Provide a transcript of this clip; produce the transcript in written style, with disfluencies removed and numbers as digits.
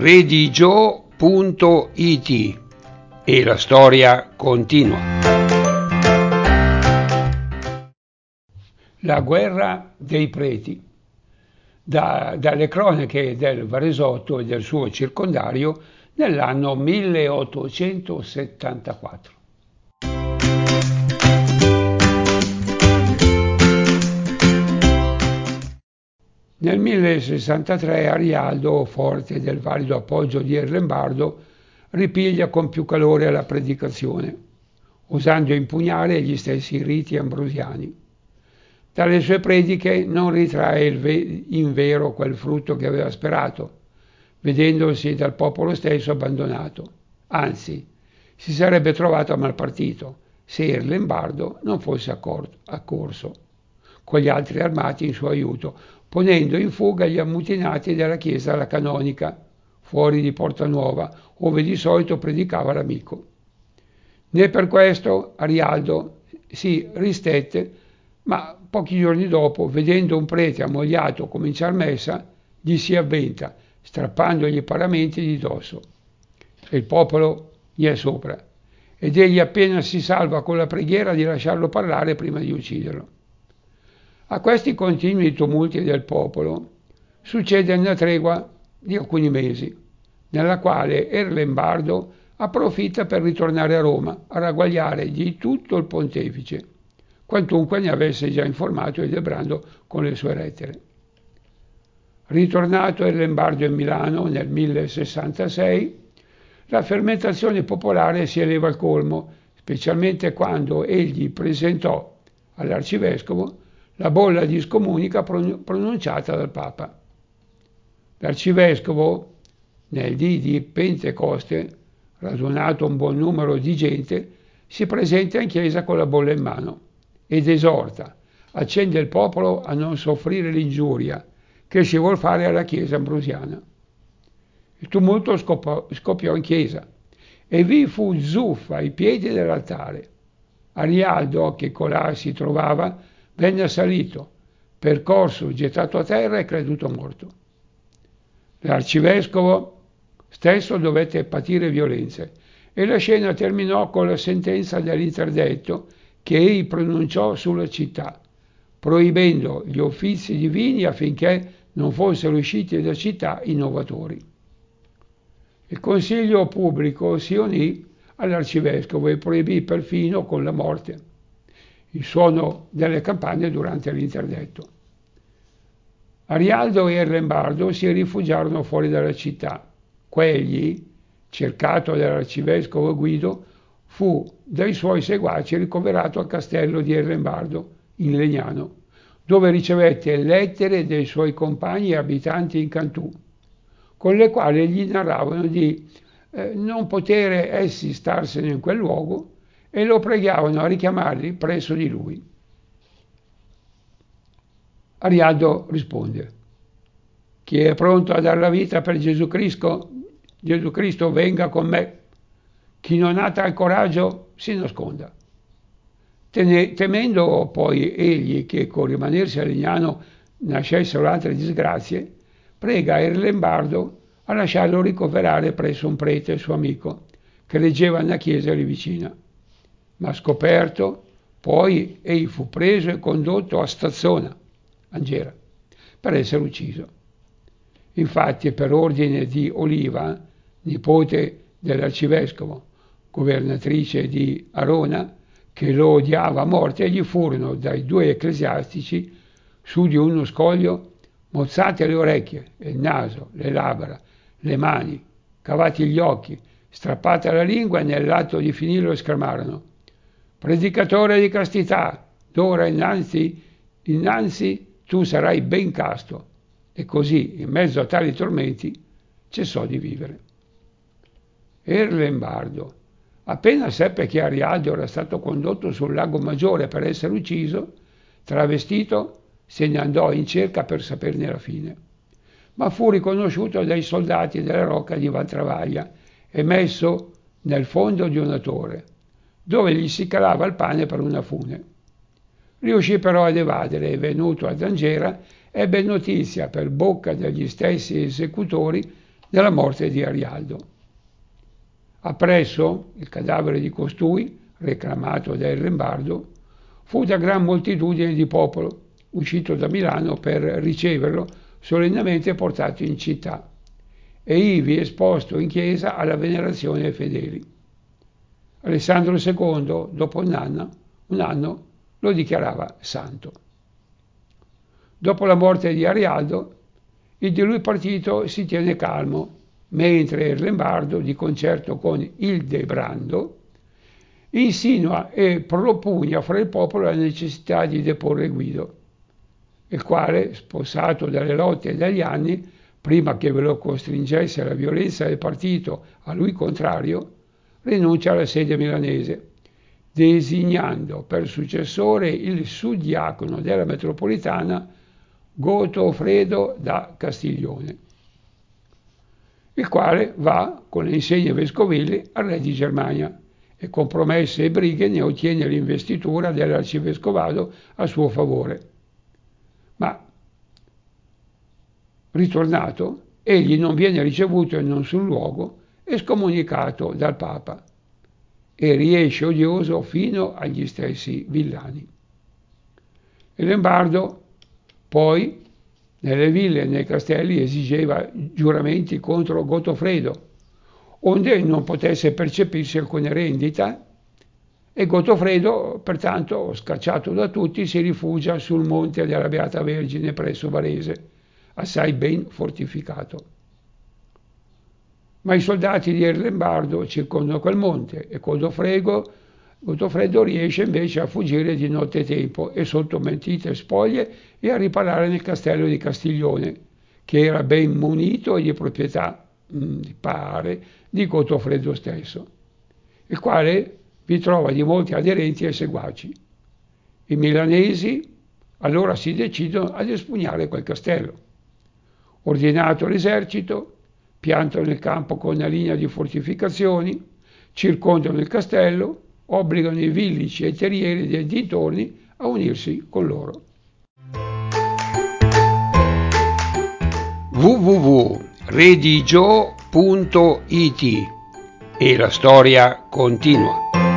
redigio.it e la storia continua. La guerra dei preti. Dalle cronache del Varesotto e del suo circondario nell'anno 1874. Nel 1063 Arialdo, forte del valido appoggio di Erlembardo, ripiglia con più calore la predicazione, osando impugnare gli stessi riti ambrosiani. Dalle sue prediche non ritrae in vero quel frutto che aveva sperato, vedendosi dal popolo stesso abbandonato. Anzi, si sarebbe trovato a mal partito se Erlembardo non fosse accorso con gli altri armati in suo aiuto, ponendo in fuga gli ammutinati della chiesa alla Canonica, fuori di Porta Nuova, ove di solito predicava l'amico. Né per questo Arialdo si ristette, ma pochi giorni dopo, vedendo un prete ammogliato cominciar messa, gli si avventa, strappandogli i paramenti di dosso. E il popolo gli è sopra, ed egli appena si salva con la preghiera di lasciarlo parlare prima di ucciderlo. A questi continui tumulti del popolo succede una tregua di alcuni mesi, nella quale Erlembardo approfitta per ritornare a Roma a ragguagliare di tutto il pontefice, quantunque ne avesse già informato Ildebrando con le sue lettere. Ritornato Erlembardo in Milano nel 1066, la fermentazione popolare si eleva al colmo, specialmente quando egli presentò all'arcivescovo la bolla di scomunica pronunciata dal Papa. L'arcivescovo, nel dì di Pentecoste, radunato un buon numero di gente, si presenta in chiesa con la bolla in mano ed esorta, accende il popolo a non soffrire l'ingiuria che si vuol fare alla chiesa ambrosiana. Il tumulto scoppiò in chiesa e vi fu zuffa ai piedi dell'altare. Arialdo, che colà si trovava, venne assalito, percorso, gettato a terra e creduto morto. L'arcivescovo stesso dovette patire violenze e la scena terminò con la sentenza dell'interdetto che egli pronunciò sulla città, proibendo gli uffizi divini affinché non fossero usciti da città innovatori. Il consiglio pubblico si unì all'arcivescovo e proibì perfino con la morte il suono delle campane durante l'interdetto. Arialdo e Erlembardo si rifugiarono fuori dalla città. Quegli, cercato dall'arcivescovo Guido, fu dai suoi seguaci ricoverato al castello di Erlembardo, in Legnano, dove ricevette lettere dei suoi compagni abitanti in Cantù, con le quali gli narravano di non potere essi starsene in quel luogo e lo pregavano a richiamarli presso di lui. Arialdo risponde: chi è pronto a dar la vita per Gesù Cristo venga con me. Chi non ha tal coraggio si nasconda. Temendo poi egli che con rimanersi a Legnano nascessero altre disgrazie, prega Erlembardo a lasciarlo ricoverare presso un prete suo amico che reggeva una chiesa lì vicina. Ma scoperto, poi egli fu preso e condotto a Stazzona, Angera, per essere ucciso. Infatti, per ordine di Oliva, nipote dell'arcivescovo, governatrice di Arona, che lo odiava a morte, gli furono dai due ecclesiastici, su di uno scoglio, mozzate le orecchie, il naso, le labbra, le mani, cavati gli occhi, strappata la lingua e nell'atto di finirlo esclamarono: predicatore di castità, d'ora innanzi tu sarai ben casto. E così, in mezzo a tali tormenti, cessò di vivere. Erlembardo, appena seppe che Arialdo era stato condotto sul lago Maggiore per essere ucciso, travestito, se ne andò in cerca per saperne la fine. Ma fu riconosciuto dai soldati della rocca di Valtravaglia e messo nel fondo di una torre, dove gli si calava il pane per una fune. Riuscì però ad evadere e, venuto ad Angera, ebbe notizia per bocca degli stessi esecutori della morte di Arialdo. Appresso il cadavere di costui, reclamato da Erlembardo, fu da gran moltitudine di popolo uscito da Milano per riceverlo solennemente portato in città e ivi esposto in chiesa alla venerazione dei fedeli. Alessandro II, dopo un anno, lo dichiarava santo. Dopo la morte di Arialdo, il di lui partito si tiene calmo, mentre Erlembardo, di concerto con Ildebrando, insinua e propugna fra il popolo la necessità di deporre Guido, il quale, sposato dalle lotte e dagli anni, prima che ve lo costringesse la violenza del partito a lui contrario, rinuncia alla sede milanese, designando per successore il suddiacono della metropolitana Gotofredo da Castiglione, il quale va con le insegne vescovili al re di Germania e con promesse e brighe ne ottiene l'investitura dell'arcivescovado a suo favore. Ma ritornato, egli non viene ricevuto in nessun luogo e scomunicato dal Papa e riesce odioso fino agli stessi villani. Erlembardo poi nelle ville e nei castelli esigeva giuramenti contro Gotofredo, onde non potesse percepirsi alcuna rendita, e Gotofredo, pertanto, scacciato da tutti, si rifugia sul monte della Beata Vergine presso Varese, assai ben fortificato. Ma i soldati di Erlembardo circondano quel monte e Gotofredo riesce invece a fuggire di nottetempo e sotto mentite spoglie e a riparare nel castello di Castiglione, che era ben munito e di proprietà, pare, di Gotofredo stesso, il quale vi trova di molti aderenti e seguaci. I milanesi allora si decidono ad espugnare quel castello. Ordinato l'esercito, piantano il campo con una linea di fortificazioni, circondano il castello, obbligano i villici e i terrieri dei dintorni a unirsi con loro. www.redigio.it e la storia continua.